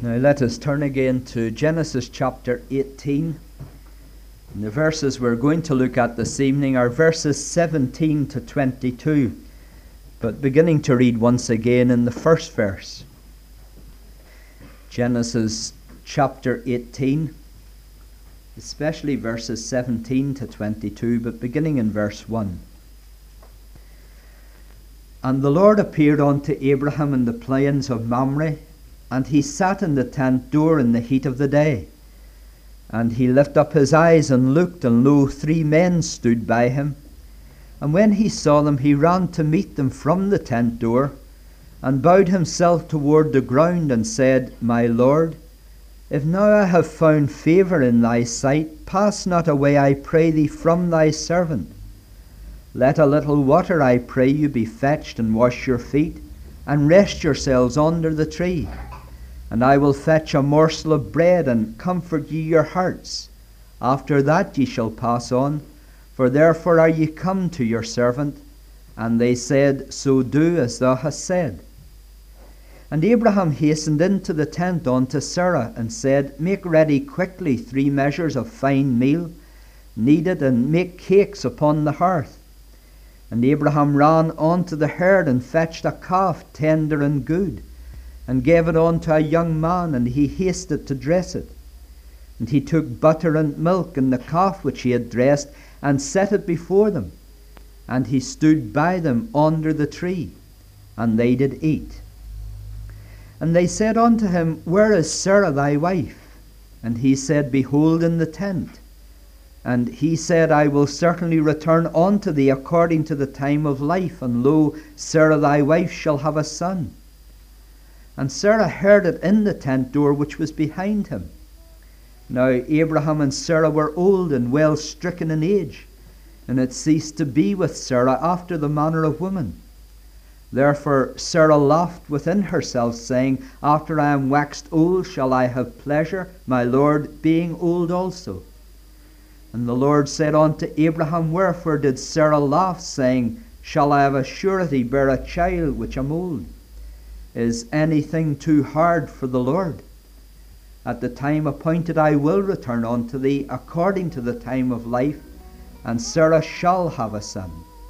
Now let us turn again to Genesis chapter 18. And the verses we're going to look at this evening are verses 17 to 22. But beginning to read once again in the first verse. Genesis chapter 18, especially verses 17 to 22, but beginning in verse 1. And the Lord appeared unto Abraham in the plains of Mamre, and he sat in the tent door in the heat of the day. And he lifted up his eyes and looked, and lo, 3 men stood by him. And when he saw them, he ran to meet them from the tent door, and bowed himself toward the ground, and said, My Lord, if now I have found favour in thy sight, pass not away, I pray thee, from thy servant. Let a little water, I pray you, be fetched, and wash your feet, and rest yourselves under the tree. And I will fetch a morsel of bread, and comfort ye your hearts. After that ye shall pass on, for therefore are ye come to your servant. And they said, So do as thou hast said. And Abraham hastened into the tent unto Sarah, and said, Make ready quickly 3 measures of fine meal, knead it, and make cakes upon the hearth. And Abraham ran unto the herd, and fetched a calf tender and good, and gave it unto a young man, and he hasted to dress it. And he took butter and milk, and the calf which he had dressed, and set it before them. And he stood by them under the tree, and they did eat. And they said unto him, Where is Sarah thy wife? And he said, Behold, in the tent. And he said, I will certainly return unto thee according to the time of life, and lo, Sarah thy wife shall have a son. And Sarah heard it in the tent door which was behind him. Now Abraham and Sarah were old and well stricken in age, and it ceased to be with Sarah after the manner of women. Therefore Sarah laughed within herself, saying, After I am waxed old shall I have pleasure, my Lord being old also. And the Lord said unto Abraham, Wherefore did Sarah laugh, saying, Shall I of a surety bear a child which am old? Is anything too hard for the Lord? At the time appointed I will return unto thee according to the time of life, and Sarah shall have a son.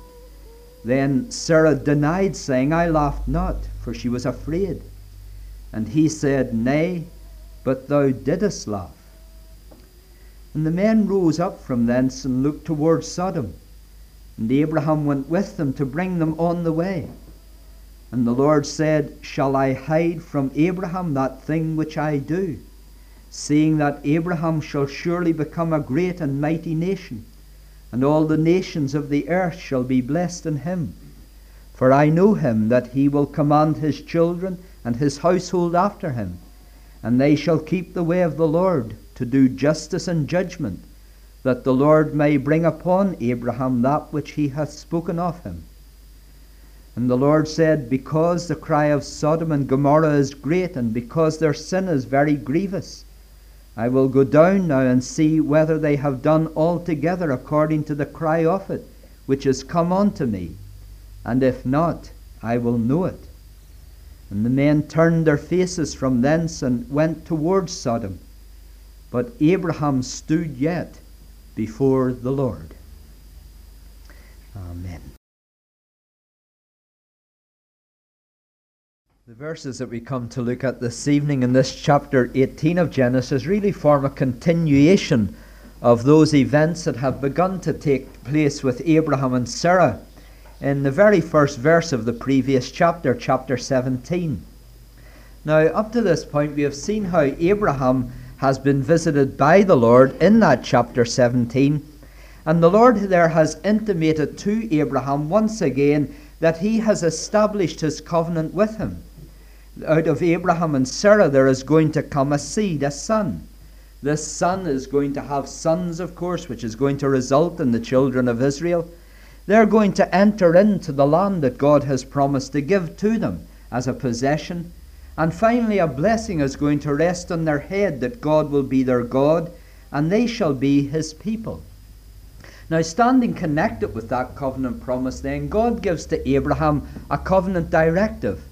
Then Sarah denied, saying, I laughed not, for she was afraid. And he said, Nay, but thou didst laugh. And the men rose up from thence, and looked toward Sodom. And Abraham went with them to bring them on the way. And the Lord said, Shall I hide from Abraham that thing which I do, seeing that Abraham shall surely become a great and mighty nation, and all the nations of the earth shall be blessed in him? For I know him, that he will command his children and his household after him, and they shall keep the way of the Lord, to do justice and judgment, that the Lord may bring upon Abraham that which he hath spoken of him. And the Lord said, Because the cry of Sodom and Gomorrah is great, and because their sin is very grievous, I will go down now and see whether they have done altogether according to the cry of it, which is come unto me. And if not, I will know it. And the men turned their faces from thence, and went towards Sodom. But Abraham stood yet before the Lord. Amen. The verses that we come to look at this evening in this chapter 18 of Genesis really form a continuation of those events that have begun to take place with Abraham and Sarah in the very first verse of the previous chapter, chapter 17. Now, up to this point, we have seen how Abraham has been visited by the Lord in that chapter 17, and the Lord there has intimated to Abraham once again that he has established his covenant with him. Out of Abraham and Sarah there is going to come a seed, a son. This son is going to have sons, of course, which is going to result in the children of Israel. They're going to enter into the land that God has promised to give to them as a possession. And finally a blessing is going to rest on their head, that God will be their God, and they shall be his people. Now, standing connected with that covenant promise then, God gives to Abraham a covenant directive,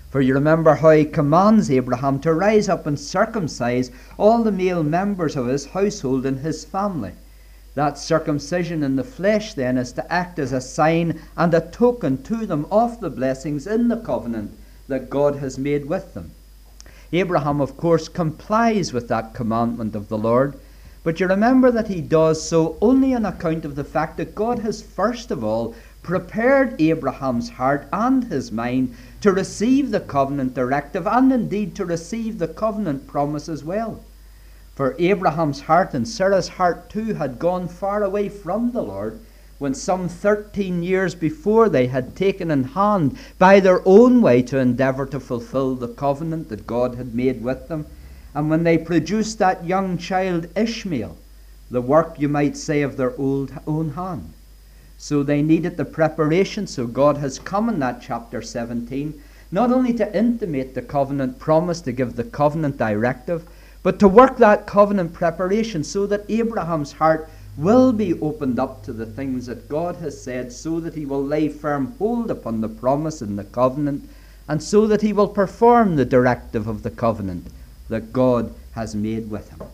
For you remember how he commands Abraham to rise up and circumcise all the male members of his household and his family. That circumcision in the flesh then is to act as a sign and a token to them of the blessings in the covenant that God has made with them. Abraham, of course, complies with that commandment of the Lord, but you remember that he does so only on account of the fact that God has first of all prepared Abraham's heart and his mind to receive the covenant directive and indeed to receive the covenant promise as well. For Abraham's heart and Sarah's heart too had gone far away from the Lord when some 13 years before they had taken in hand by their own way to endeavour to fulfill the covenant that God had made with them. And when they produced that young child Ishmael, the work, you might say, of their own hand. So they needed the preparation. So God has come in that chapter 17, not only to intimate the covenant promise, to give the covenant directive, but to work that covenant preparation so that Abraham's heart will be opened up to the things that God has said, so that he will lay firm hold upon the promise in the covenant, and so that he will perform the directive of the covenant that God has made with him.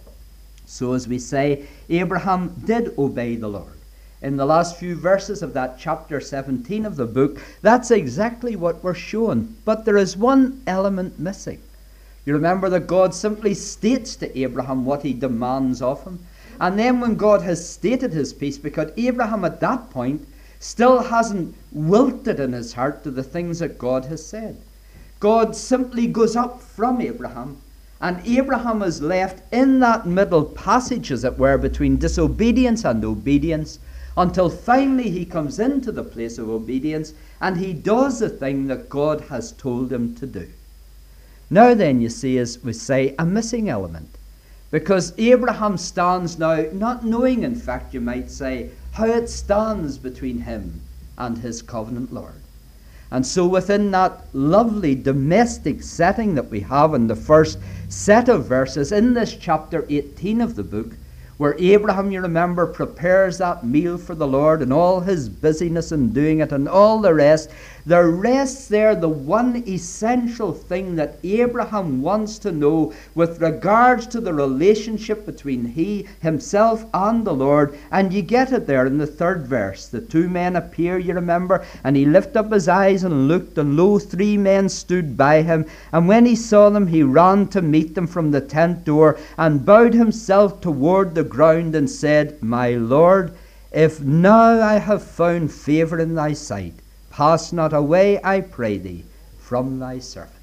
So as we say, Abraham did obey the Lord. In the last few verses of that chapter 17 of the book, that's exactly what we're shown. But there is one element missing. You remember that God simply states to Abraham what he demands of him. And then when God has stated his piece, because Abraham at that point still hasn't wilted in his heart to the things that God has said. God simply goes up from Abraham, and Abraham is left in that middle passage, as it were, between disobedience and obedience, until finally he comes into the place of obedience and he does the thing that God has told him to do. Now then, you see, as we say, a missing element. Because Abraham stands now, not knowing, in fact, you might say, how it stands between him and his covenant Lord. And so within that lovely domestic setting that we have in the first set of verses in this chapter 18 of the book, where Abraham, you remember, prepares that meal for the Lord and all his busyness in doing it and all the rest, there rests there the one essential thing that Abraham wants to know with regards to the relationship between himself and the Lord. And you get it there in the third verse. The two men appear, you remember, and he lifted up his eyes and looked, and lo, 3 men stood by him. And when he saw them, he ran to meet them from the tent door and bowed himself toward the ground and said, My Lord, if now I have found favour in thy sight, pass not away, I pray thee, from thy servant.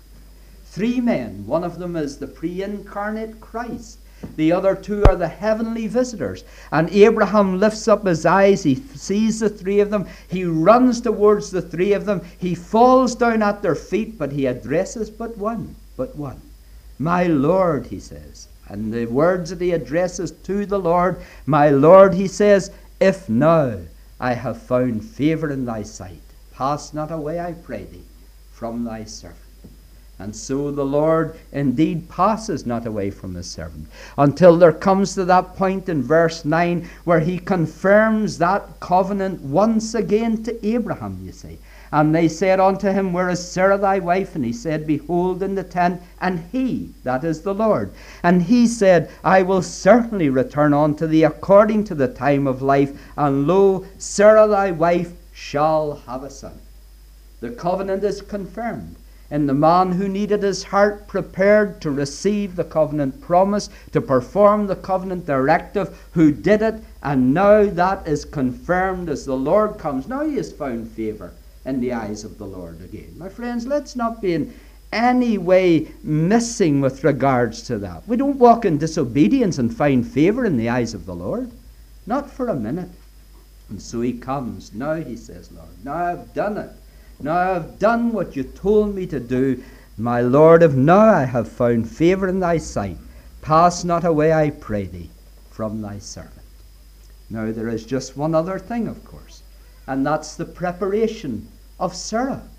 3 men. One of them is the pre-incarnate Christ. The other 2 are the heavenly visitors. And Abraham lifts up his eyes. He sees the 3 of them. He runs towards the 3 of them. He falls down at their feet, but he addresses but one. My Lord, he says. And the words that he addresses to the Lord, my Lord, he says, if now I have found favour in thy sight, pass not away, I pray thee, from thy servant. And so the Lord indeed passes not away from his servant, until there comes to that point in verse 9 where he confirms that covenant once again to Abraham, you see. And they said unto him, Where is Sarah thy wife? And he said, Behold, in the tent. And he, that is the Lord, and he said, I will certainly return unto thee according to the time of life. And lo, Sarah thy wife shall have a son. The covenant is confirmed in the man who needed his heart prepared to receive the covenant promise, to perform the covenant directive, who did it, and now that is confirmed as the Lord comes. Now he has found favour in the eyes of the Lord again. My friends, let's not be in any way missing with regards to that. We don't walk in disobedience and find favour in the eyes of the Lord. Not for a minute. And so he comes. Now, he says, Lord, now I've done it. Now I've done what you told me to do. My Lord, if now I have found favour in thy sight, pass not away, I pray thee, from thy servant. Now there is just one other thing, of course, and that's the preparation of Sarah.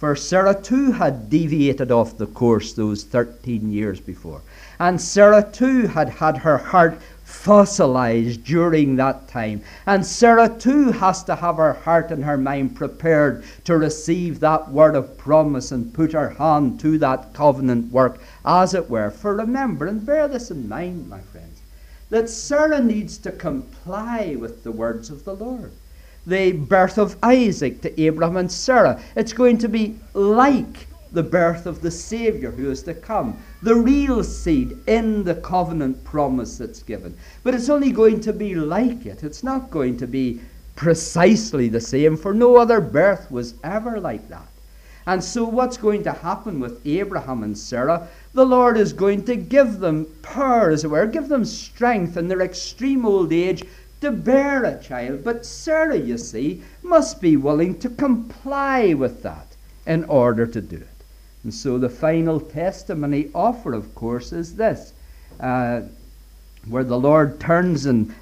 For Sarah too had deviated off the course those 13 years before. And Sarah too had had her heart fossilized during that time. And Sarah too has to have her heart and her mind prepared to receive that word of promise and put her hand to that covenant work, as it were. For remember, and bear this in mind, my friends, that Sarah needs to comply with the words of the Lord. The birth of Isaac to Abraham and Sarah, it's going to be like the birth of the Savior who is to come, the real seed in the covenant promise that's given. But it's only going to be like it. It's not going to be precisely the same, for no other birth was ever like that. And so what's going to happen with Abraham and Sarah? The Lord is going to give them power, as it were, give them strength in their extreme old age to bear a child. But Sarah, you see, must be willing to comply with that in order to do it. And so the final testimony offered, of course, is this, where the Lord turns and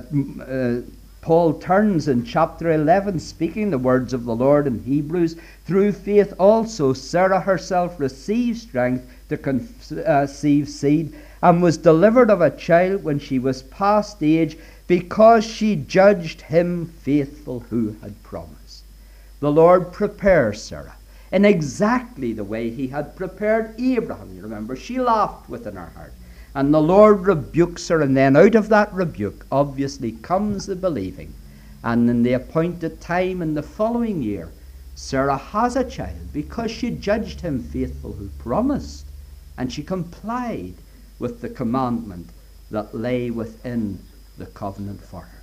Paul turns in chapter 11, speaking the words of the Lord in Hebrews. Through faith also Sarah herself received strength to conceive seed, and was delivered of a child when she was past age, because she judged him faithful who had promised. The Lord prepares Sarah in exactly the way he had prepared Abraham. You remember, she laughed within her heart. And the Lord rebukes her, and then out of that rebuke obviously comes the believing. And in the appointed time in the following year, Sarah has a child because she judged him faithful who promised, and she complied with the commandment that lay within the covenant for her.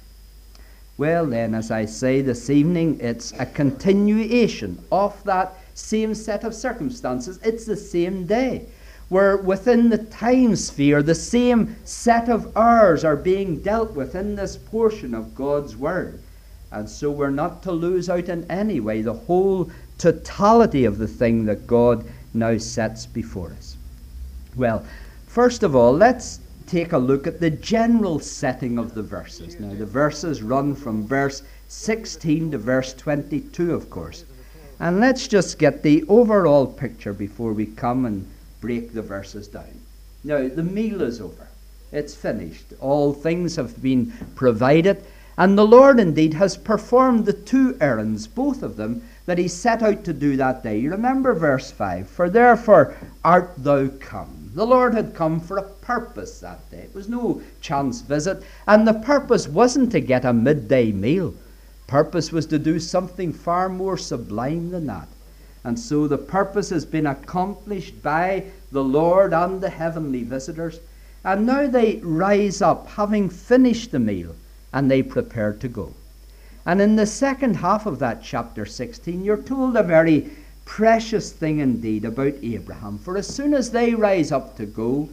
Well then, as I say this evening, it's a continuation of that same set of circumstances. It's the same day, where within the time sphere, the same set of hours are being dealt with in this portion of God's Word. And so we're not to lose out in any way the whole totality of the thing that God now sets before us. Well, first of all, let's take a look at the general setting of the verses. Now, the verses run from verse 16 to verse 22, of course. And let's just get the overall picture before we come and break the verses down. Now, the meal is over. It's finished. All things have been provided. And the Lord indeed has performed the two errands, both of them, that he set out to do that day. You remember verse 5, for therefore art thou come. The Lord had come for a purpose that day. It was no chance visit. And the purpose wasn't to get a midday meal. Purpose was to do something far more sublime than that. And so the purpose has been accomplished by the Lord and the heavenly visitors. And now they rise up, having finished the meal, and they prepare to go. And in the second half of that chapter 16, you're told a very precious thing indeed about Abraham. For as soon as they rise up to go,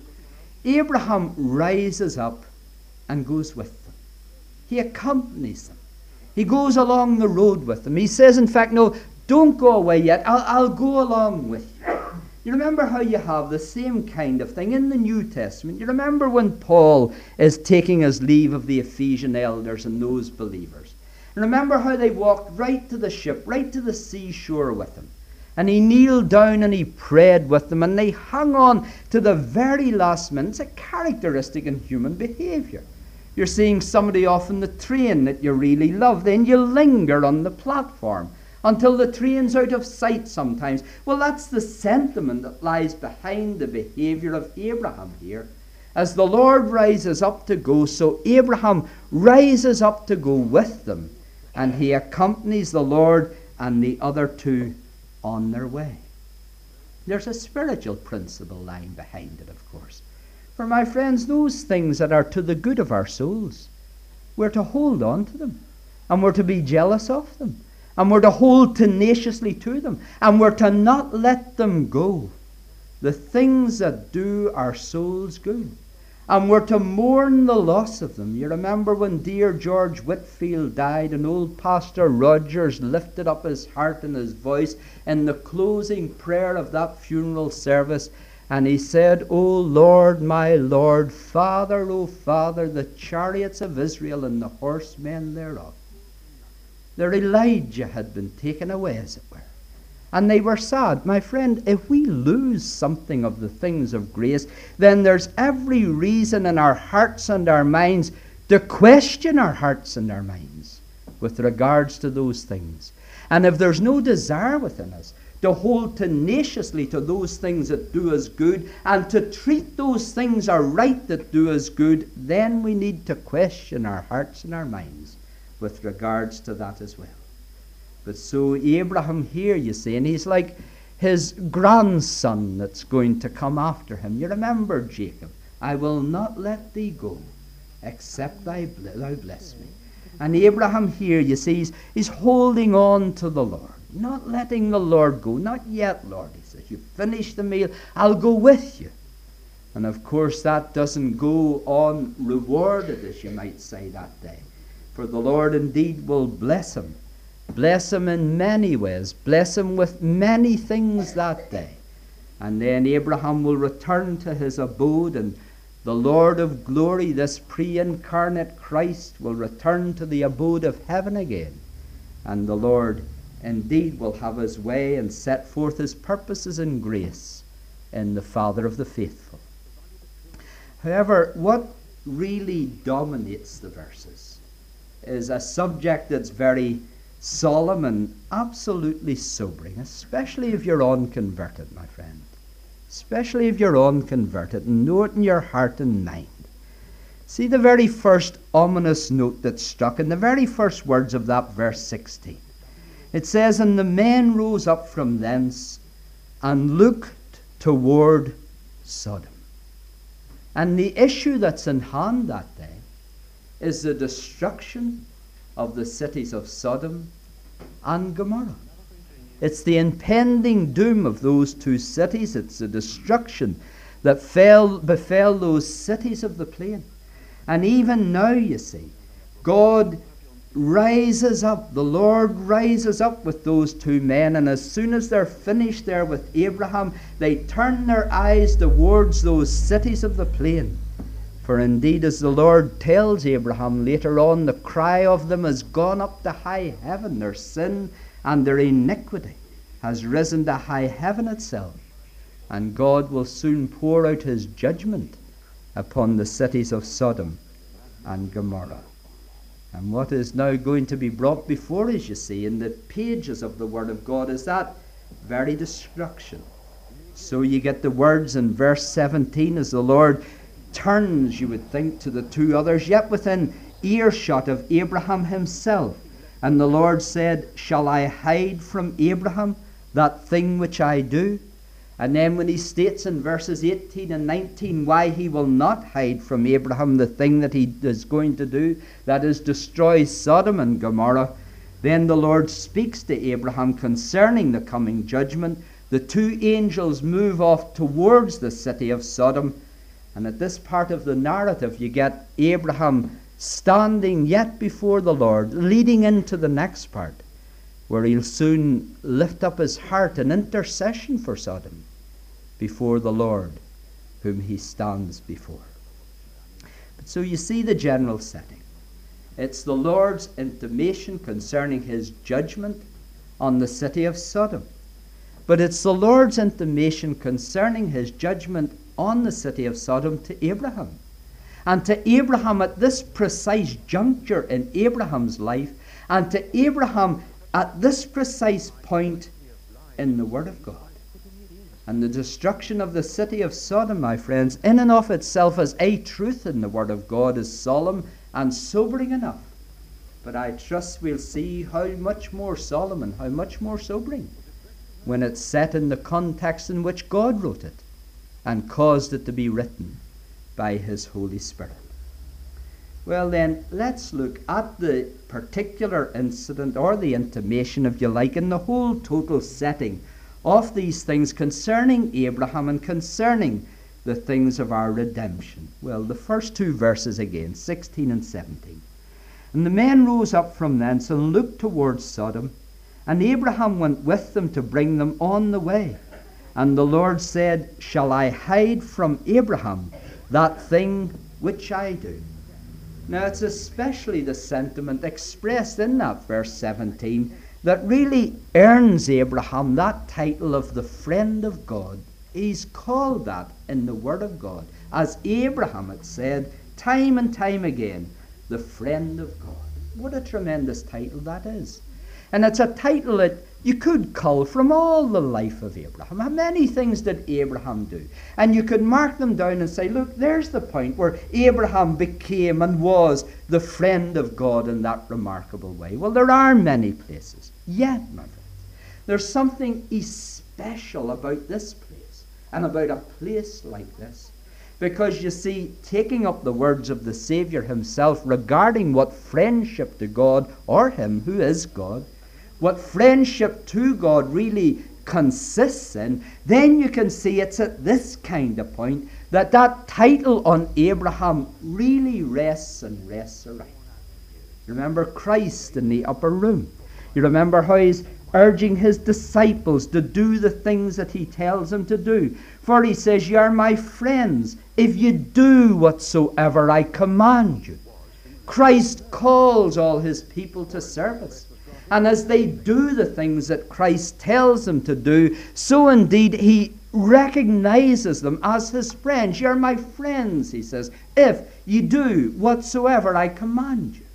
Abraham rises up and goes with them. He accompanies them. He goes along the road with them. He says, in fact, no, don't go away yet. I'll go along with you. You remember how you have the same kind of thing in the New Testament. You remember when Paul is taking his leave of the Ephesian elders and those believers. And remember how they walked right to the ship, right to the seashore with him. And he kneeled down and he prayed with them, and they hung on to the very last minute. It's a characteristic in human behavior. You're seeing somebody off in the train that you really love, then you linger on the platform until the train's out of sight sometimes. Well, that's the sentiment that lies behind the behavior of Abraham here. As the Lord rises up to go, so Abraham rises up to go with them, and he accompanies the Lord and the other two on their way. There's a spiritual principle lying behind it, of course. For my friends, those things that are to the good of our souls, we're to hold on to them, and we're to be jealous of them, and we're to hold tenaciously to them, and we're to not let them go. The things that do our souls good. And we're to mourn the loss of them. You remember when dear George Whitfield died, and old Pastor Rogers lifted up his heart and his voice in the closing prayer of that funeral service, and he said, O Lord, my Lord, Father, O Father, the chariots of Israel and the horsemen thereof. Their Elijah had been taken away, as it were. and they were sad. My friend, if we lose something of the things of grace, then there's every reason in our hearts and our minds to question our hearts and our minds with regards to those things. And if there's no desire within us to hold tenaciously to those things that do us good and to treat those things aright that do us good, then we need to question our hearts and our minds with regards to that as well. But so Abraham here, you see, and he's like his grandson that's going to come after him. You remember Jacob, I will not let thee go except thou bless me. And Abraham here, you see, he's holding on to the Lord, not letting the Lord go. Not yet, Lord. He says, you finish the meal, I'll go with you. And of course that doesn't go unrewarded, as you might say, that day. For the Lord indeed will bless him. Bless him in many ways. Bless him with many things that day. And then Abraham will return to his abode, and the Lord of glory, this pre-incarnate Christ, will return to the abode of heaven again. And the Lord indeed will have his way and set forth his purposes in grace in the Father of the faithful. However, what really dominates the verses is a subject that's very solemn and absolutely sobering, especially if you're unconverted, my friend. Especially if you're unconverted, and know it in your heart and mind. See the very first ominous note that's struck in the very first words of that verse 16. It says, and the men rose up from thence and looked toward Sodom. And the issue that's in hand that day is the destruction of the cities of Sodom and Gomorrah. It's the impending doom of those two cities. It's the destruction that befell those cities of the plain. And even now, you see, God rises up, the Lord rises up with those two men, and as soon as they're finished there with Abraham, they turn their eyes towards those cities of the plain. For indeed, as the Lord tells Abraham later on, the cry of them has gone up to high heaven. Their sin and their iniquity has risen to high heaven itself. And God will soon pour out his judgment upon the cities of Sodom and Gomorrah. And what is now going to be brought before us, you see, in the pages of the Word of God, is that very destruction. So you get the words in verse 17, as the Lord turns, you would think, to the two others, yet within earshot of Abraham himself. And the Lord said, shall I hide from Abraham that thing which I do? And then when he states in verses 18 and 19 why he will not hide from Abraham the thing that he is going to do, that is, destroy Sodom and Gomorrah, then the Lord speaks to Abraham concerning the coming judgment. The two angels move off towards the city of Sodom. And at this part of the narrative, you get Abraham standing yet before the Lord, leading into the next part, where he'll soon lift up his heart in intercession for Sodom before the Lord, whom he stands before. But so you see the general setting. It's the Lord's intimation concerning his judgment on the city of Sodom. But it's the Lord's intimation concerning his judgment on the city of Sodom to Abraham. And to Abraham at this precise juncture in Abraham's life, and to Abraham at this precise point in the Word of God. And the destruction of the city of Sodom, my friends, in and of itself as a truth in the Word of God, is solemn and sobering enough. But I trust we'll see how much more solemn and how much more sobering when it's set in the context in which God wrote it and caused it to be written by his Holy Spirit. Well then, let's look at the particular incident, or the intimation, if you like, in the whole total setting of these things concerning Abraham and concerning the things of our redemption. Well, the first two verses again, 16 and 17. And the men rose up from thence and looked towards Sodom, and Abraham went with them to bring them on the way. And the Lord said, shall I hide from Abraham that thing which I do? Now it's especially the sentiment expressed in that verse 17 that really earns Abraham that title of the friend of God. He's called that in the Word of God. As Abraham had said time and time again, the friend of God. What a tremendous title that is. And it's a title that you could cull from all the life of Abraham. How many things did Abraham do? And you could mark them down and say, look, there's the point where Abraham became and was the friend of God in that remarkable way. Well, there are many places. Yet, my friends, there's something special about this place and about a place like this. Because you see, taking up the words of the Saviour himself regarding what friendship to God, or him who is God, what friendship to God really consists in, then you can see it's at this kind of point that that title on Abraham really rests around. Remember Christ in the upper room. You remember how he's urging his disciples to do the things that he tells them to do. For he says, "You are my friends if you do whatsoever I command you." Christ calls all his people to service. And as they do the things that Christ tells them to do, so indeed he recognizes them as his friends. "You're my friends," he says, "if you do whatsoever I command you."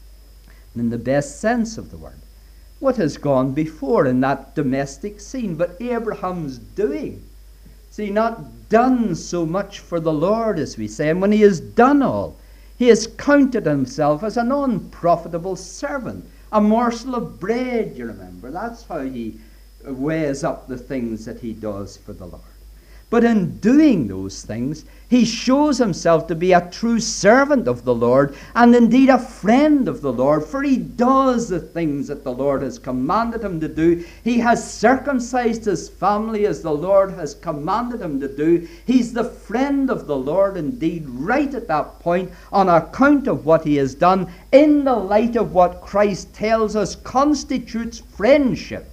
And in the best sense of the word, what has gone before in that domestic scene but Abraham's doing? See, not done so much for the Lord, as we say, and when he has done all, he has counted himself as an unprofitable servant, a morsel of bread, you remember. That's how he weighs up the things that he does for the Lord. But in doing those things, he shows himself to be a true servant of the Lord, and indeed a friend of the Lord, for he does the things that the Lord has commanded him to do. He has circumcised his family as the Lord has commanded him to do. He's the friend of the Lord indeed, right at that point, on account of what he has done, in the light of what Christ tells us constitutes friendship,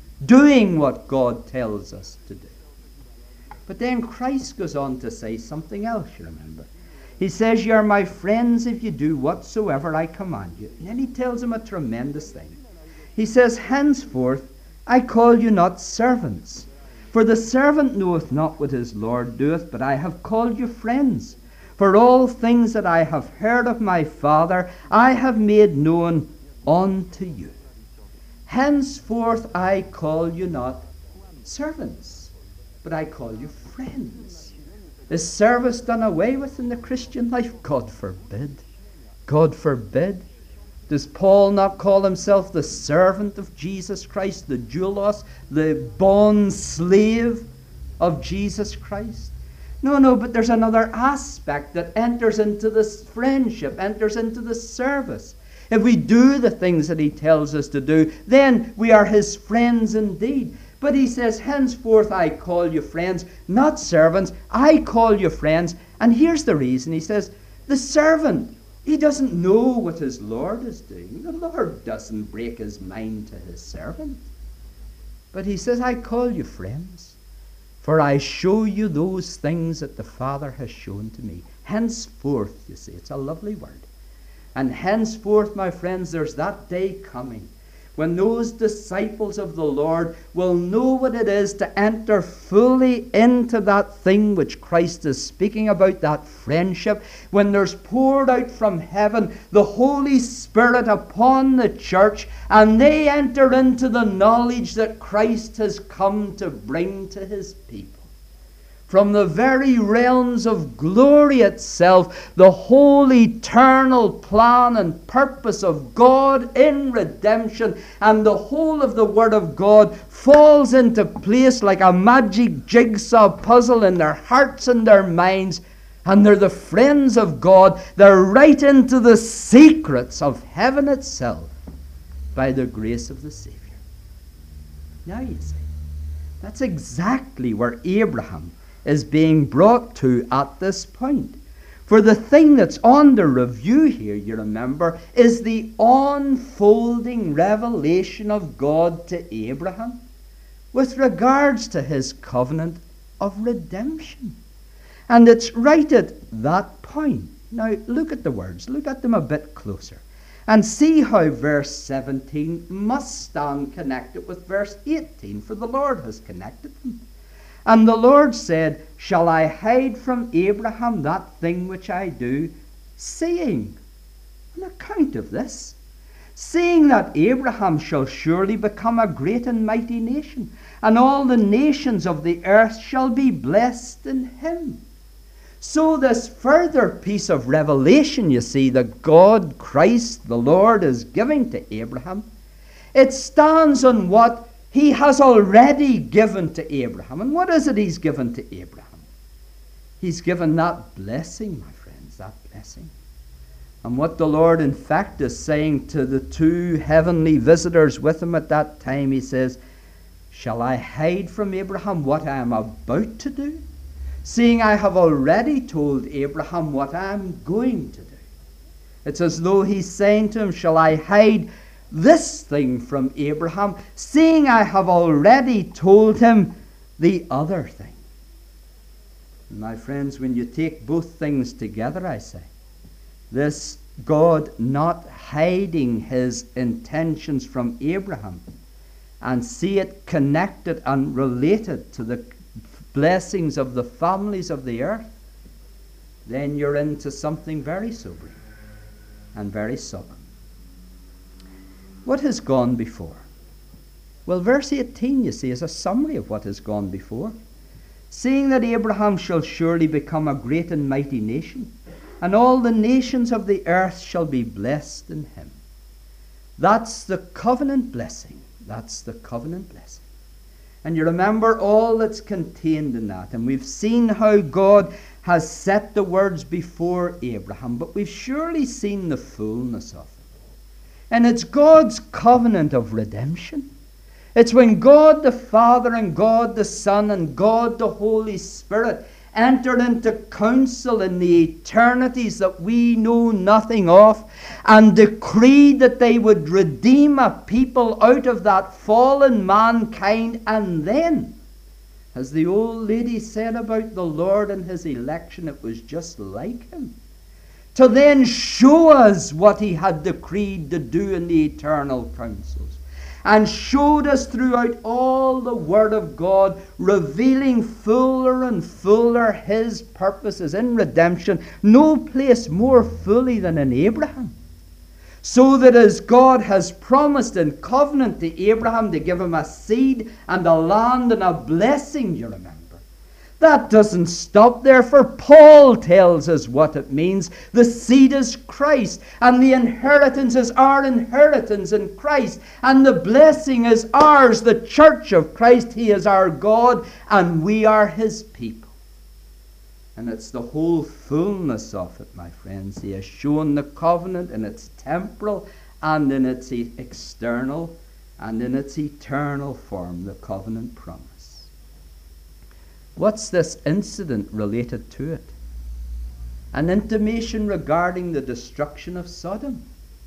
doing what God tells us to do. But then Christ goes on to say something else, you remember. He says, "You are my friends if you do whatsoever I command you." And then he tells them a tremendous thing. He says, "Henceforth I call you not servants, for the servant knoweth not what his Lord doeth, but I have called you friends. For all things that I have heard of my Father I have made known unto you. Henceforth I call you not servants, but I call you friends." Is service done away with in the Christian life? God forbid. God forbid. Does Paul not call himself the servant of Jesus Christ, the doulos, the bond slave of Jesus Christ? No, but there's another aspect that enters into this friendship, enters into the service. If we do the things that he tells us to do, then we are his friends indeed. But he says, "Henceforth I call you friends, not servants. I call you friends." And here's the reason. He says, the servant, he doesn't know what his Lord is doing. The Lord doesn't break his mind to his servant. But he says, "I call you friends, for I show you those things that the Father has shown to me." Henceforth, you see, it's a lovely word. And henceforth, my friends, there's that day coming when those disciples of the Lord will know what it is to enter fully into that thing which Christ is speaking about, that friendship, when there's poured out from heaven the Holy Spirit upon the church, and they enter into the knowledge that Christ has come to bring to his people. From the very realms of glory itself, the whole eternal plan and purpose of God in redemption, and the whole of the Word of God falls into place like a magic jigsaw puzzle in their hearts and their minds, and they're the friends of God. They're right into the secrets of heaven itself by the grace of the Savior. Now you see, that's exactly where Abraham is being brought to at this point. For the thing that's under review here, you remember, is the unfolding revelation of God to Abraham with regards to his covenant of redemption. And it's right at that point. Now look at the words, look at them a bit closer. And see how verse 17 must stand connected with verse 18, for the Lord has connected them. And the Lord said, shall I hide from Abraham that thing which I do, seeing, on account of this, seeing that Abraham shall surely become a great and mighty nation, and all the nations of the earth shall be blessed in him. So this further piece of revelation, you see, that God, Christ, the Lord, is giving to Abraham, it stands on what he has already given to Abraham. And what is it he's given to Abraham? He's given that blessing, my friends, that blessing. And what the Lord, in fact, is saying to the two heavenly visitors with him at that time, he says, shall I hide from Abraham what I am about to do, seeing I have already told Abraham what I am going to do? It's as though he's saying to him, shall I hide this thing from Abraham, seeing I have already told him the other thing? My friends, when you take both things together, I say, this God not hiding his intentions from Abraham, and see it connected and related to the blessings of the families of the earth, then you're into something very sobering and very solemn. What has gone before? Well, verse 18, you see, is a summary of what has gone before. Seeing that Abraham shall surely become a great and mighty nation, and all the nations of the earth shall be blessed in him. That's the covenant blessing. That's the covenant blessing. And you remember all that's contained in that. And we've seen how God has set the words before Abraham, but we've surely seen the fullness of it. And it's God's covenant of redemption. It's when God the Father and God the Son and God the Holy Spirit entered into counsel in the eternities that we know nothing of, and decreed that they would redeem a people out of that fallen mankind. And then, as the old lady said about the Lord and his election, it was just like him, to then show us what he had decreed to do in the eternal counsels, and showed us throughout all the Word of God, revealing fuller and fuller his purposes in redemption, no place more fully than in Abraham. So that as God has promised in covenant to Abraham to give him a seed and a land and a blessing, you remember, that doesn't stop there, for Paul tells us what it means. The seed is Christ, and the inheritance is our inheritance in Christ, and the blessing is ours, the church of Christ. He is our God, and we are his people. And it's the whole fullness of it, my friends. He has shown the covenant in its temporal and in its external and in its eternal form, the covenant promise. What's this incident related to it? An intimation regarding the destruction of Sodom.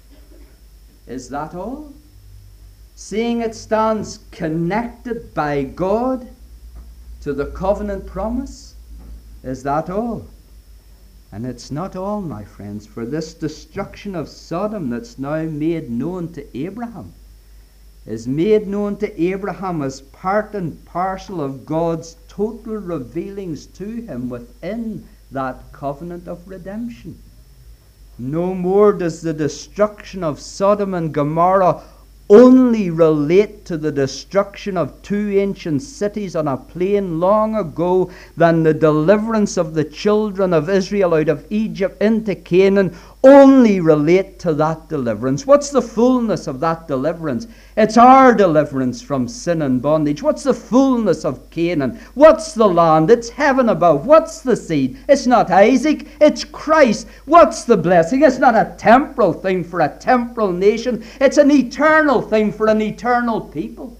Is that all? Seeing it stands connected by God to the covenant promise? Is that all? And it's not all, my friends, for this destruction of Sodom that's now made known to Abraham is made known to Abraham as part and parcel of God's total revealings to him within that covenant of redemption. No more does the destruction of Sodom and Gomorrah only relate to the destruction of two ancient cities on a plain long ago than the deliverance of the children of Israel out of Egypt into Canaan only relate to that deliverance. What's the fullness of that deliverance? It's our deliverance from sin and bondage. What's the fullness of Canaan? What's the land? It's heaven above. What's the seed? It's not Isaac, it's Christ. What's the blessing? It's not a temporal thing for a temporal nation. It's an eternal thing for an eternal people.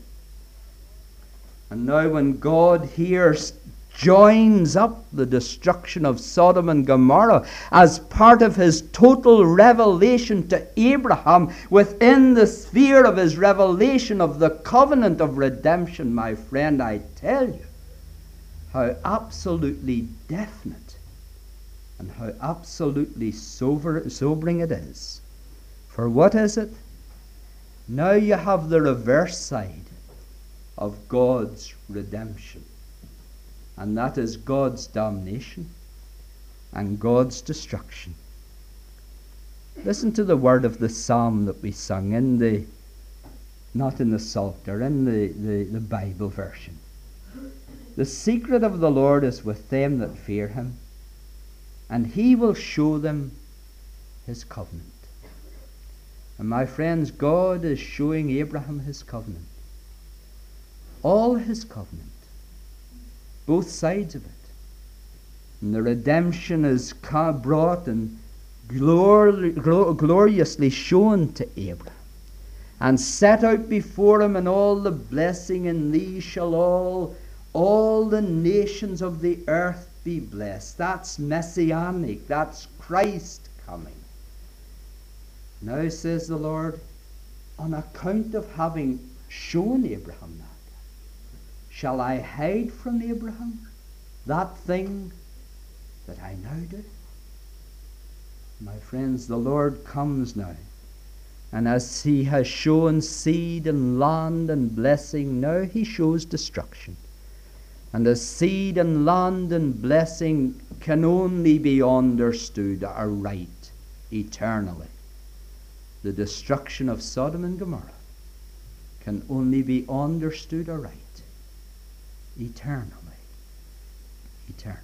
And now when God hears joins up the destruction of Sodom and Gomorrah as part of his total revelation to Abraham within the sphere of his revelation of the covenant of redemption, my friend, I tell you how absolutely definite and how absolutely sobering it is For what is it? Now you have the reverse side of God's redemption. And that is God's damnation and God's destruction. Listen to the word of the psalm that we sung in the, not in the Psalter, in the Bible version. The secret of the Lord is with them that fear him, and he will show them his covenant. And my friends, God is showing Abraham his covenant. All his covenant. Both sides of it. And the redemption is brought and gloriously shown to Abraham, and set out before him in all the blessing, in thee shall all the nations of the earth be blessed. That's messianic. That's Christ coming. Now, says the Lord, on account of having shown Abraham that, shall I hide from Abraham that thing that I now do? My friends, the Lord comes now, and as he has shown seed and land and blessing, now he shows destruction. And as seed and land and blessing can only be understood aright eternally, the destruction of Sodom and Gomorrah can only be understood aright eternally. Eternally.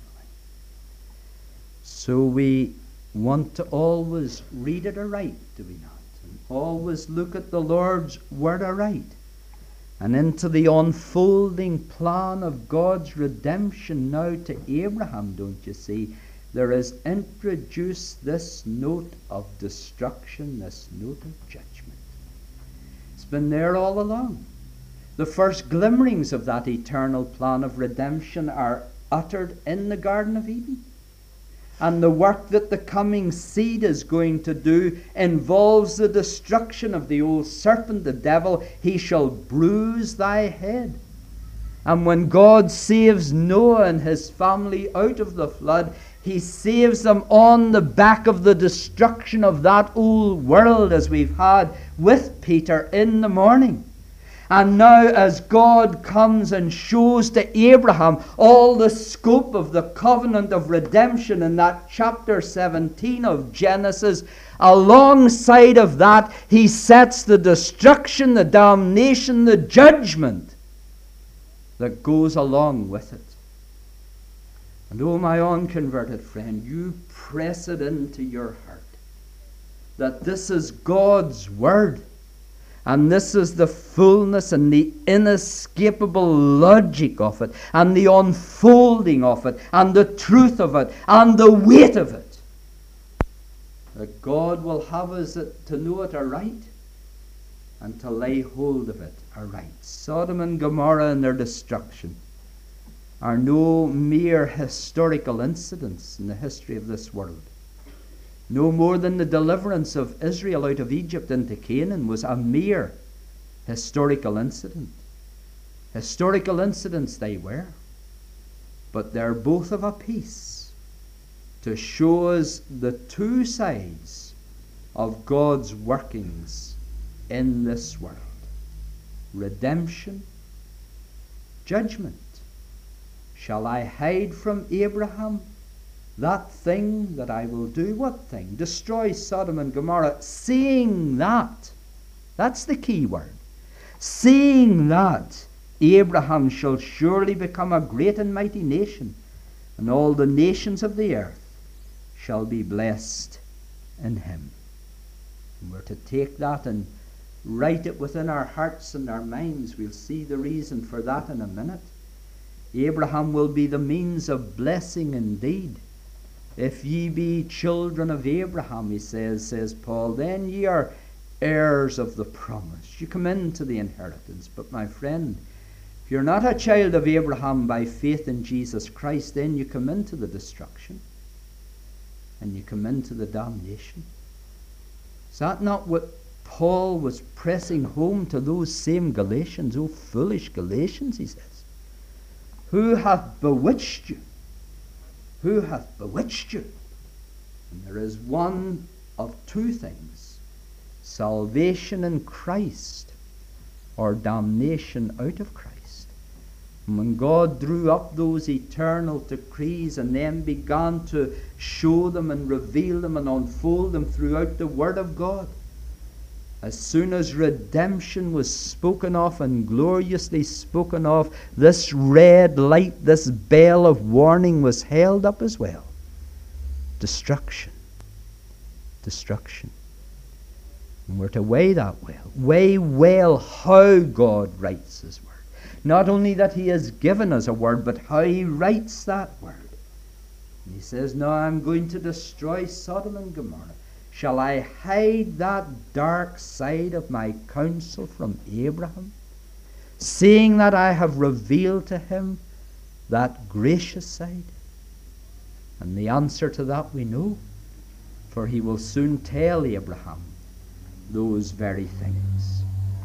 So we want to always read it aright, do we not? And always look at the Lord's word aright, and into the unfolding plan of God's redemption now to Abraham, don't you see? There is introduced this note of destruction, this note of judgment. It's been there all along. The first glimmerings of that eternal plan of redemption are uttered in the Garden of Eden. And the work that the coming seed is going to do involves the destruction of the old serpent, the devil. He shall bruise thy head. And when God saves Noah and his family out of the flood, he saves them on the back of the destruction of that old world, as we've had with Peter in the morning. And now as God comes and shows to Abraham all the scope of the covenant of redemption in that chapter 17 of Genesis, alongside of that he sets the destruction, the damnation, the judgment that goes along with it. And oh, my unconverted friend, you press it into your heart that this is God's word. And this is the fullness and the inescapable logic of it, and the unfolding of it, and the truth of it, and the weight of it. That God will have us to know it aright, and to lay hold of it aright. Sodom and Gomorrah and their destruction are no mere historical incidents in the history of this world. No more than the deliverance of Israel out of Egypt into Canaan was a mere historical incident. Historical incidents they were, but they're both of a piece to show us the two sides of God's workings in this world. Redemption, judgment. Shall I hide from Abraham that thing that I will do? What thing? Destroy Sodom and Gomorrah. Seeing that, that's the key word. Seeing that, Abraham shall surely become a great and mighty nation, and all the nations of the earth shall be blessed in him. And we're to take that and write it within our hearts and our minds. We'll see the reason for that in a minute. Abraham will be the means of blessing indeed. If ye be children of Abraham, he says Paul, then ye are heirs of the promise. You come into the inheritance. But my friend, if you're not a child of Abraham by faith in Jesus Christ, then you come into the destruction, and you come into the damnation. Is that not what Paul was pressing home to those same Galatians? Oh, foolish Galatians, he says. Who hath bewitched you? Who hath bewitched you? And there is one of two things. salvation in Christ or damnation out of Christ. And when God drew up those eternal decrees and then began to show them and reveal them and unfold them throughout the Word of God, as soon as redemption was spoken of and gloriously spoken of, this red light, this bell of warning was held up as well. Destruction. Destruction. And we're to weigh that well. Weigh well how God writes His Word. Not only that He has given us a Word, but how He writes that Word. And He says, "Now I'm going to destroy Sodom and Gomorrah. Shall I hide that dark side of my counsel from Abraham, seeing that I have revealed to him that gracious side?" And the answer to that we know, for He will soon tell Abraham those very things.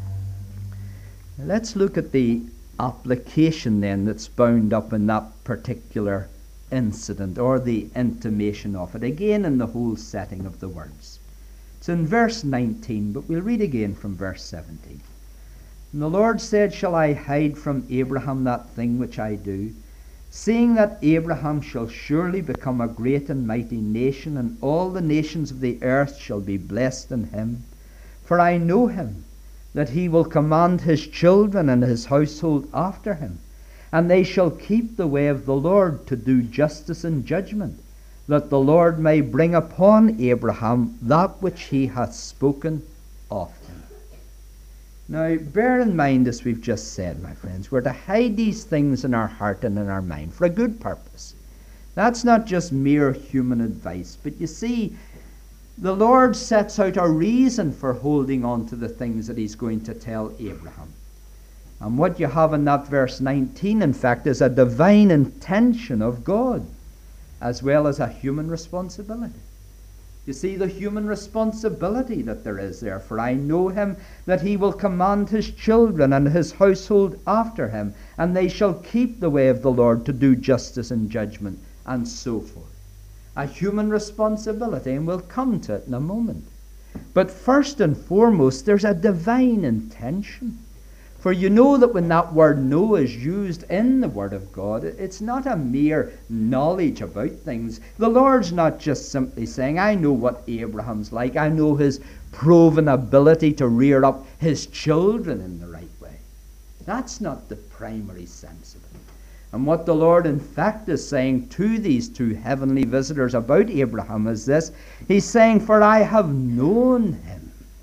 Now let's look at the application then that's bound up in that particular incident, or the intimation of it, again in the whole setting of the words. It's in verse 19, but we'll read again from verse 17. "And the Lord said, Shall I hide from Abraham that thing which I do, seeing that Abraham shall surely become a great and mighty nation, and all the nations of the earth shall be blessed in him? For I know him, that he will command his children and his household after him, and they shall keep the way of the Lord to do justice and judgment, that the Lord may bring upon Abraham that which he hath spoken of him." Now, bear in mind, as we've just said, my friends, we're to hide these things in our heart and in our mind for a good purpose. That's not just mere human advice, but you see, the Lord sets out a reason for holding on to the things that He's going to tell Abraham. And what you have in that verse 19, in fact, is a divine intention of God, as well as a human responsibility. You see the human responsibility that there is there. "For I know him, that he will command his children and his household after him, and they shall keep the way of the Lord to do justice and judgment," and so forth. A human responsibility, and we'll come to it in a moment. But first and foremost, there's a divine intention. For you know that when that word "know" is used in the Word of God, it's not a mere knowledge about things. The Lord's not just simply saying, "I know what Abraham's like. I know his proven ability to rear up his children in the right way." That's not the primary sense of it. And what the Lord in fact is saying to these two heavenly visitors about Abraham is this. He's saying, "For I have known him."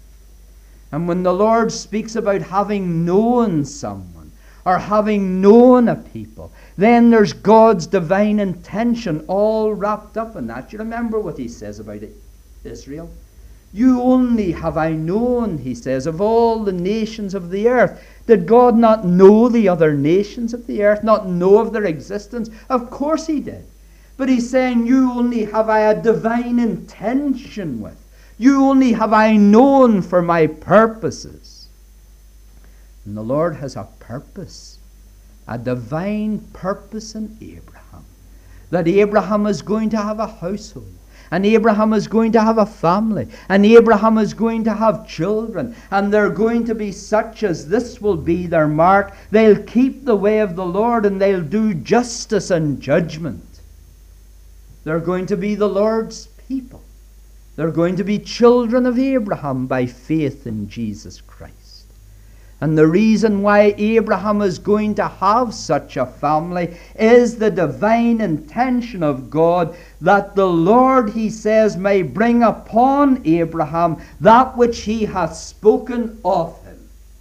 And when the Lord speaks about having known someone, or having known a people, then there's God's divine intention all wrapped up in that. You remember what He says about Israel? "You only have I known," He says, "of all the nations of the earth." Did God not know the other nations of the earth, not know of their existence? Of course He did. But He's saying, "You only have I a divine intention with. You only have I known for my purposes." And the Lord has a purpose, a divine purpose in Abraham. That Abraham is going to have a household, and Abraham is going to have a family, and Abraham is going to have children, and they're going to be such as this will be their mark. They'll keep the way of the Lord, and they'll do justice and judgment. They're going to be the Lord's people. They're going to be children of Abraham by faith in Jesus Christ. And the reason why Abraham is going to have such a family is the divine intention of God, that the Lord, He says, may bring upon Abraham that which He hath spoken of him.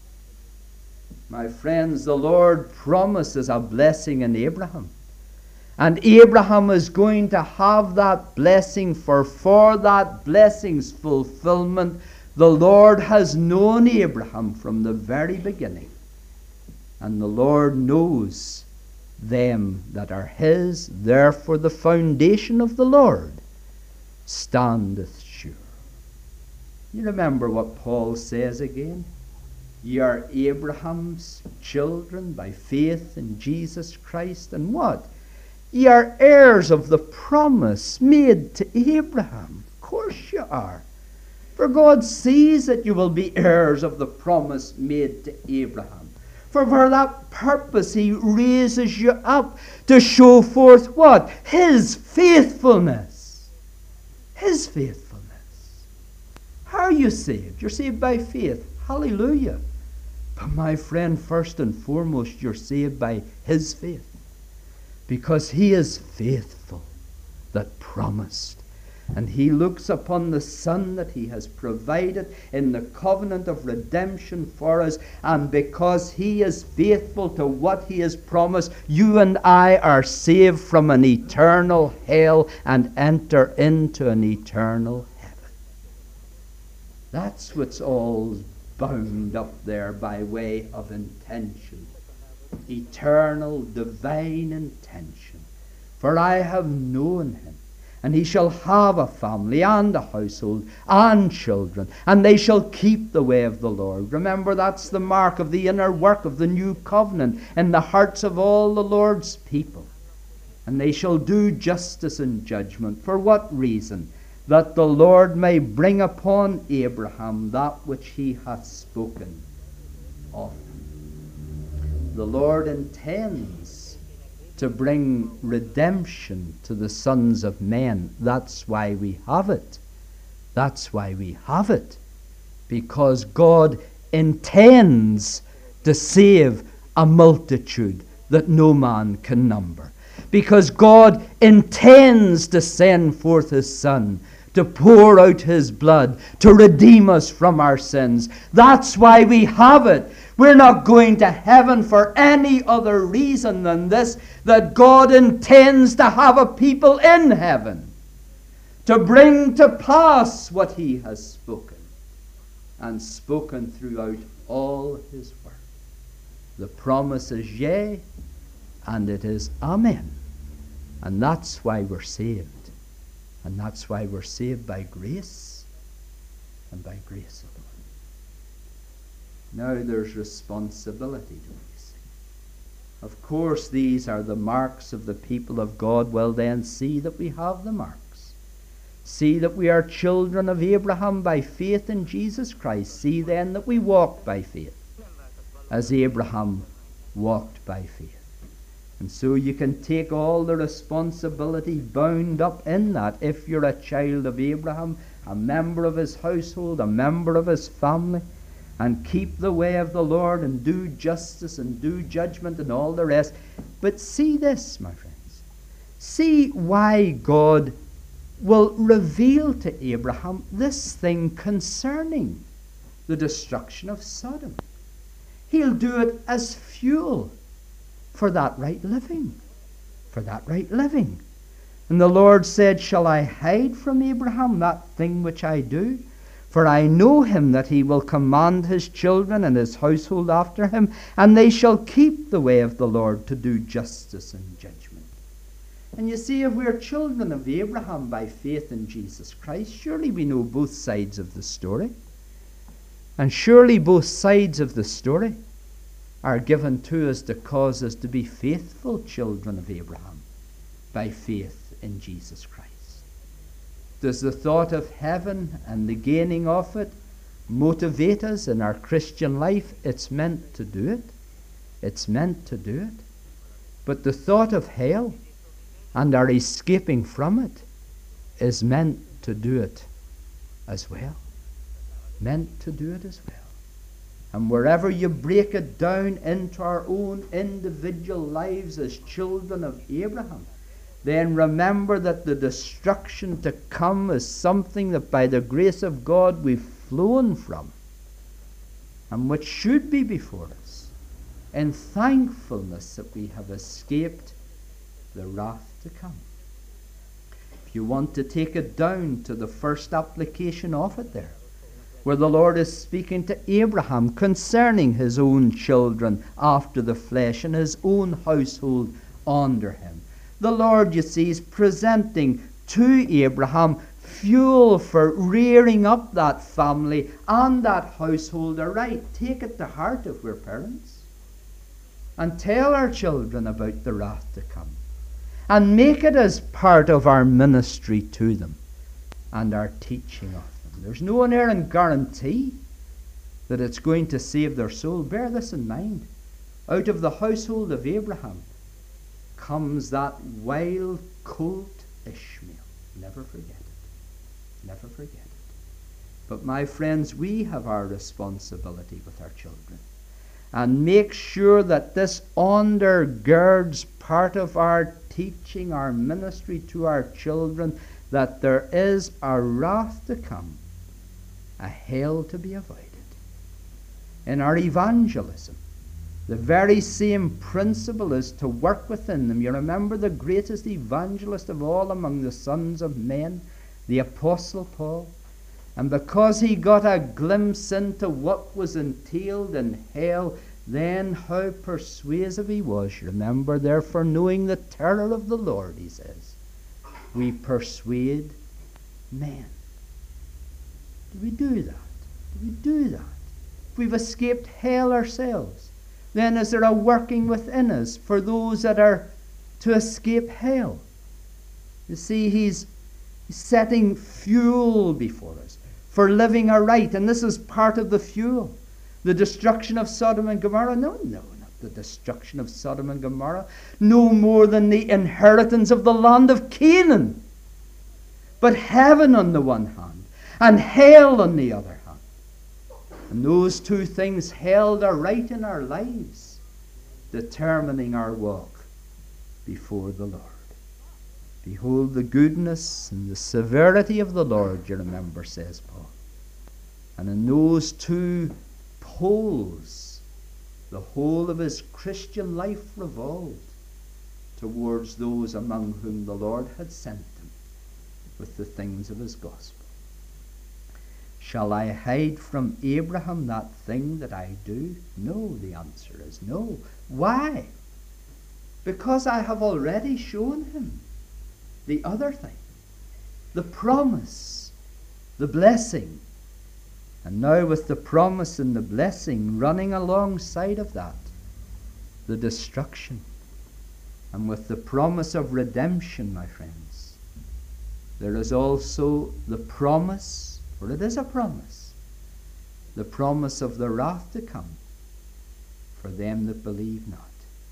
My friends, the Lord promises a blessing in Abraham. And Abraham is going to have that blessing, for that blessing's fulfillment, the Lord has known Abraham from the very beginning. And the Lord knows them that are His. Therefore the foundation of the Lord standeth sure. You remember what Paul says again? "Ye are Abraham's children by faith in Jesus Christ." And what? "Ye are heirs of the promise made to Abraham." Of course you are. For God sees that you will be heirs of the promise made to Abraham. For that purpose he raises you up to show forth what? His faithfulness. His faithfulness. How are you saved? You're saved by faith. Hallelujah. But my friend, first and foremost, you're saved by his faith. Because he is faithful that promised. And he looks upon the Son that he has provided in the covenant of redemption for us. And because he is faithful to what he has promised, you and I are saved from an eternal hell and enter into an eternal heaven. That's what's all bound up there by way of intention. Eternal, divine intention. For I have known him. And he shall have a family and a household and children, and they shall keep the way of the Lord. Remember, that's the mark of the inner work of the new covenant in the hearts of all the Lord's people. And they shall do justice and judgment. For what reason? That the Lord may bring upon Abraham that which he hath spoken of. The Lord intends to bring redemption to the sons of men. That's why we have it. That's why we have it. Because God intends to save a multitude that no man can number. Because God intends to send forth his Son to pour out his blood to redeem us from our sins. That's why we have it. We're not going to heaven for any other reason than this, that God intends to have a people in heaven to bring to pass what he has spoken, and spoken throughout all his word. The promise is yea, and it is amen. And that's why we're saved. And that's why we're saved by grace, and by grace alone. Now there's responsibility to us. Of course, these are the marks of the people of God. Well then, see that we have the marks. See that we are children of Abraham by faith in Jesus Christ. See then that we walk by faith, as Abraham walked by faith. And so you can take all the responsibility bound up in that if you're a child of Abraham, a member of his household, a member of his family, and keep the way of the Lord and do justice and do judgment and all the rest. But see this, my friends. See why God will reveal to Abraham this thing concerning the destruction of Sodom. He'll do it as fuel for that right living. For that right living. And the Lord said, shall I hide from Abraham that thing which I do? For I know him that he will command his children and his household after him, and they shall keep the way of the Lord to do justice and judgment. And you see, if we're children of Abraham by faith in Jesus Christ, surely we know both sides of the story. And surely both sides of the story are given to us to cause us to be faithful children of Abraham by faith in Jesus Christ. Does the thought of heaven and the gaining of it motivate us in our Christian life? It's meant to do it. It's meant to do it. But the thought of hell and our escaping from it is meant to do it as well. Meant to do it as well. And wherever you break it down into our own individual lives as children of Abraham, then remember that the destruction to come is something that by the grace of God we've flown from, and which should be before us, in thankfulness that we have escaped the wrath to come. If you want to take it down to the first application of it there, where the Lord is speaking to Abraham concerning his own children after the flesh and his own household under him. The Lord, you see, is presenting to Abraham fuel for rearing up that family and that household aright. Take it to heart if we're parents. And tell our children about the wrath to come. And make it as part of our ministry to them and our teaching of them. There's no inerrant guarantee that it's going to save their soul. Bear this in mind. Out of the household of Abraham comes that wild colt Ishmael. Never forget it. Never forget it. But my friends, we have our responsibility with our children. And make sure that this undergirds part of our teaching, our ministry to our children, that there is a wrath to come, a hell to be avoided. In our evangelism, the very same principle is to work within them. You remember the greatest evangelist of all among the sons of men, the Apostle Paul? And because he got a glimpse into what was entailed in hell, then how persuasive he was. Remember, therefore, knowing the terror of the Lord, he says, we persuade men. Do we do that? Do we do that? If we've escaped hell ourselves, then is there a working within us for those that are to escape hell? You see, he's setting fuel before us for living aright, and this is part of the fuel. The destruction of Sodom and Gomorrah? No, not the destruction of Sodom and Gomorrah. No more than the inheritance of the land of Canaan. But heaven on the one hand, and hell on the other hand. And those two things held aright in our lives, determining our walk before the Lord. Behold the goodness and the severity of the Lord, you remember, says Paul. And in those two poles, the whole of his Christian life revolved towards those among whom the Lord had sent him with the things of his gospel. Shall I hide from Abraham that thing that I do? No, the answer is no. Why? Because I have already shown him the other thing, the promise, the blessing. And now with the promise and the blessing running alongside of that, the destruction. And with the promise of redemption, my friends, there is also the promise, for it is a promise, the promise of the wrath to come for them that believe not.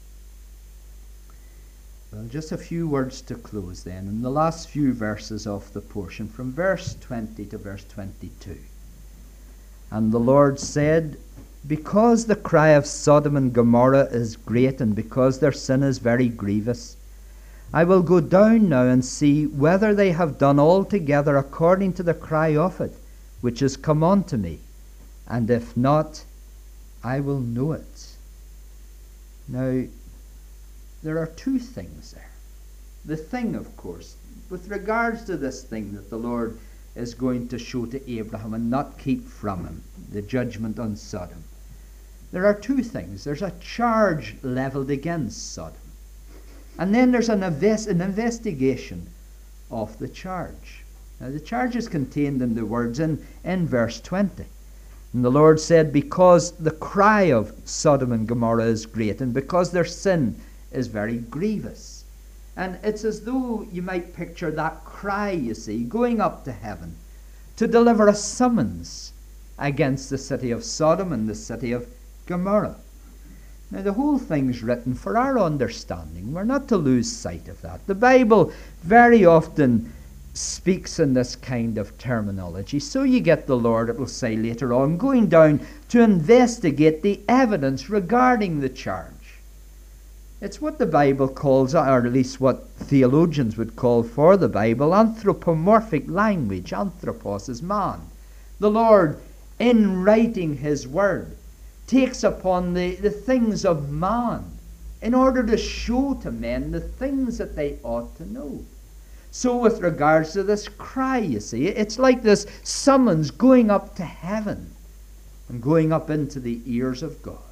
Well, just a few words to close then, in the last few verses of the portion, from verse 20 to verse 22. And the Lord said, because the cry of Sodom and Gomorrah is great, and because their sin is very grievous, I will go down now and see whether they have done altogether according to the cry of it, which is come unto me. And if not, I will know it. Now, there are two things there. The thing, of course, with regards to this thing that the Lord is going to show to Abraham and not keep from him, the judgment on Sodom. There are two things. There's a charge leveled against Sodom. And then there's an investigation of the charge. Now the charge is contained in the words in verse 20. And the Lord said, because the cry of Sodom and Gomorrah is great, and because their sin is very grievous. And it's as though you might picture that cry, you see, going up to heaven to deliver a summons against the city of Sodom and the city of Gomorrah. Now the whole thing's written for our understanding. We're not to lose sight of that. The Bible very often speaks in this kind of terminology. So you get the Lord, it will say later on, going down to investigate the evidence regarding the charge. It's what the Bible calls, or at least what theologians would call for the Bible, anthropomorphic language. Anthropos is man. The Lord, in writing his word, takes upon the things of man in order to show to men the things that they ought to know. So with regards to this cry, you see, it's like this summons going up to heaven and going up into the ears of God.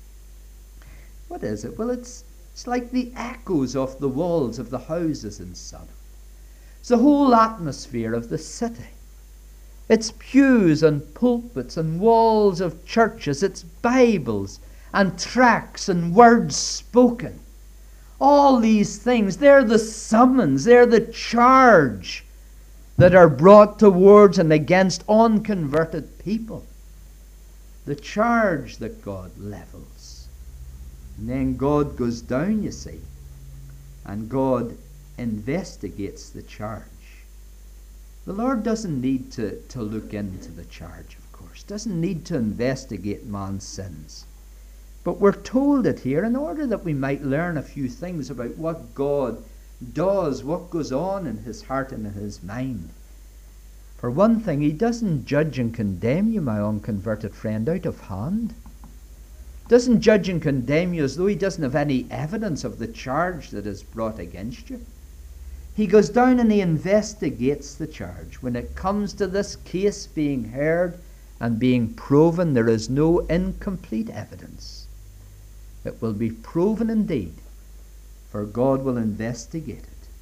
What is it? Well, it's like the echoes of the walls of the houses in Sodom. It's the whole atmosphere of the city. It's pews and pulpits and walls of churches. It's Bibles and tracts and words spoken. All these things, they're the summons, they're the charge that are brought towards and against unconverted people. The charge that God levels. And then God goes down, you see, and God investigates the charge. The Lord doesn't need to look into the charge, of course, doesn't need to investigate man's sins. But we're told it here in order that we might learn a few things about what God does, what goes on in his heart and in his mind. For one thing, he doesn't judge and condemn you, my unconverted friend, out of hand. Doesn't judge and condemn you as though he doesn't have any evidence of the charge that is brought against you. He goes down and he investigates the charge. When it comes to this case being heard and being proven, there is no incomplete evidence. It will be proven indeed, for God will investigate it.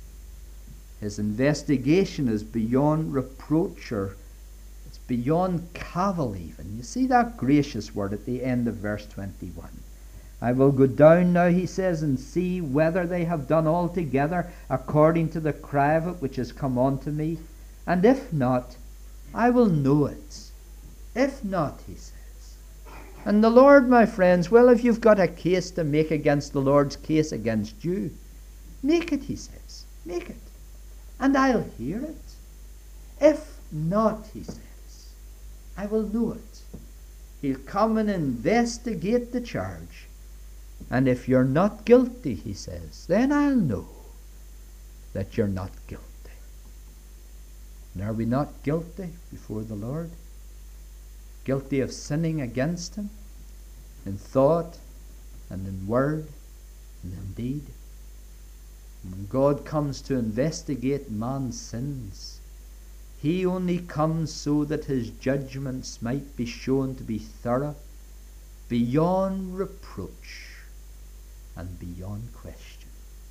His investigation is beyond reproach, or it's beyond cavil even. You see that gracious word at the end of verse 21. I will go down now, he says, and see whether they have done altogether according to the cry of it which has come unto me. And if not, I will know it. If not, he says. And the Lord, my friends, well, if you've got a case to make against the Lord's case against you, make it, he says. Make it. And I'll hear it. If not, he says, I will know it. He'll come and investigate the charge. And if you're not guilty, he says, then I'll know that you're not guilty. And are we not guilty before the Lord? Guilty of sinning against him in thought and in word and in deed? And when God comes to investigate man's sins, he only comes so that his judgments might be shown to be thorough, beyond reproach, and beyond question.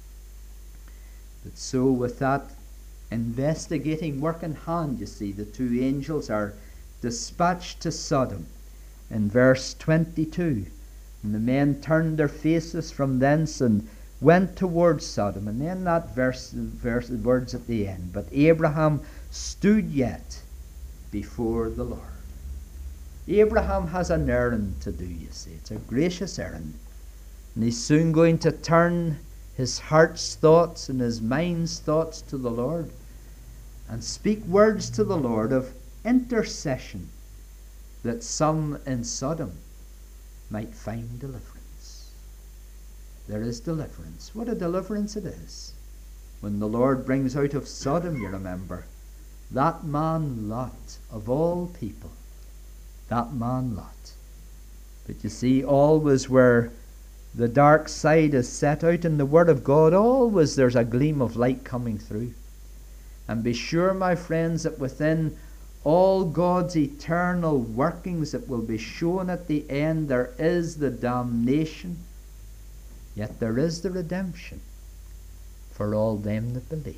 But so with that investigating work in hand, you see, the two angels are dispatched to Sodom in verse 22. And the men turned their faces from thence and went towards Sodom. And then that verse words at the end. But Abraham stood yet before the Lord. Abraham has an errand to do, you see. It's a gracious errand. And he's soon going to turn his heart's thoughts and his mind's thoughts to the Lord and speak words to the Lord of intercession, that some in Sodom might find deliverance. There is deliverance. What a deliverance it is. When the Lord brings out of Sodom, you remember, that man Lot, of all people, that man Lot. But you see, always where the dark side is set out in the Word of God, always there's a gleam of light coming through. And be sure, my friends, that within all God's eternal workings that will be shown at the end, there is the damnation, yet there is the redemption for all them that believe.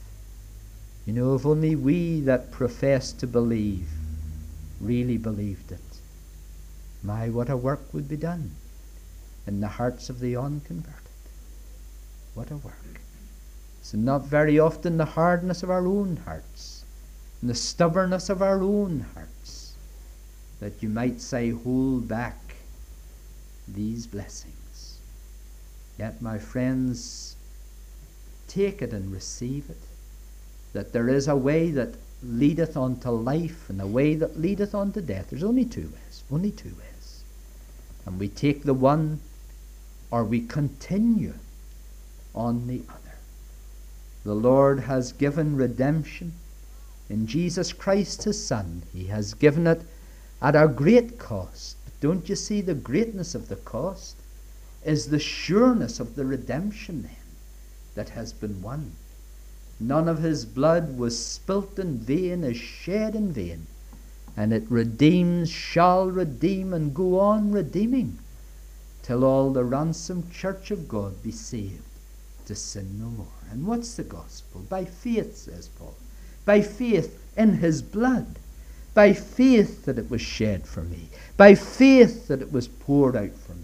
You know, if only we that profess to believe really believed it, my, what a work would be done in the hearts of the unconverted. What a work. So not very often the hardness of our own hearts and the stubbornness of our own hearts that you might say hold back these blessings. Yet, my friends, take it and receive it, that there is a way that leadeth unto life and a way that leadeth unto death. There's only two ways, only two ways. And we take the one, or we continue on the other. The Lord has given redemption in Jesus Christ his Son. He has given it at a great cost. But don't you see the greatness of the cost is the sureness of the redemption then that has been won. None of his blood was spilt in vain, is shed in vain. And it redeems, shall redeem, and go on redeeming till all the ransomed church of God be saved to sin no more. And what's the gospel? By faith, says Paul. By faith in his blood. By faith that it was shed for me. By faith that it was poured out for me.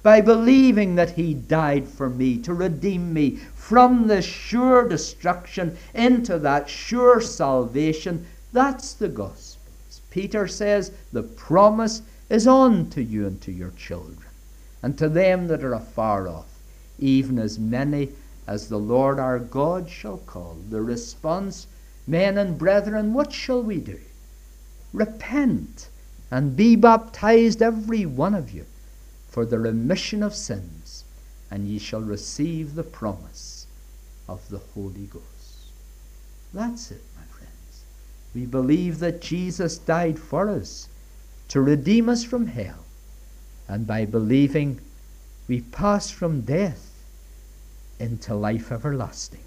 by believing that he died for me to redeem me from the sure destruction into that sure salvation. That's the gospel. As Peter says, the promise is on to you and to your children, and to them that are afar off, even as many as the Lord our God shall call. The response, men and brethren, what shall we do? Repent and be baptized, every one of you, for the remission of sins, and ye shall receive the promise of the Holy Ghost. That's it, my friends. We believe that Jesus died for us to redeem us from hell, and by believing we pass from death into life everlasting.